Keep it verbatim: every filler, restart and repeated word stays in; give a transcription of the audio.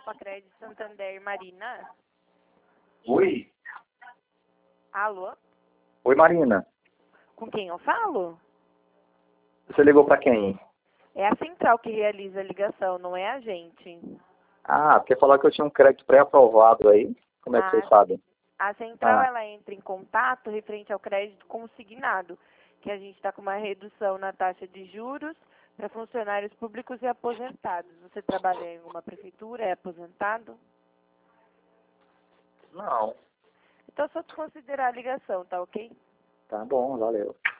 Crédito Santander Marina. Oi? Alô? Oi, Marina. Com quem eu falo? Você ligou pra quem? É a central que realiza a ligação, não é a gente. Ah, porque falou que eu tinha um crédito pré-aprovado aí. Como é que A, vocês sabem? a central, Ah, ela entra em contato referente ao crédito consignado, que a gente está com uma redução na taxa de juros para funcionários públicos e aposentados. Você trabalha em uma prefeitura, é aposentado? não. Então, só desconsiderar a ligação, tá ok? Tá bom, valeu.